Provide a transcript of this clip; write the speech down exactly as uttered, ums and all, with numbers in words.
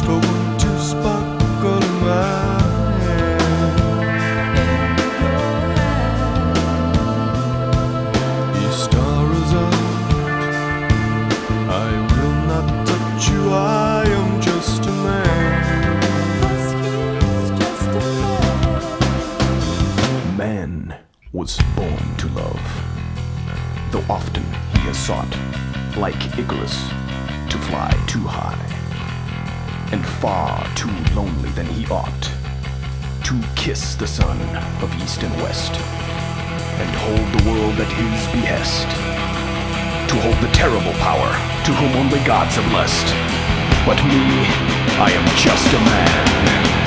for one to sparkle in my hand. Ye stars out, I will not touch you, I am just a man. Man was born to love, though often he has sought, like Icarus, to fly too high, and far too lonely than he ought, to kiss the sun of east and west, and hold the world at his behest, to hold the terrible power to whom only gods are blessed. But me, I am just a man.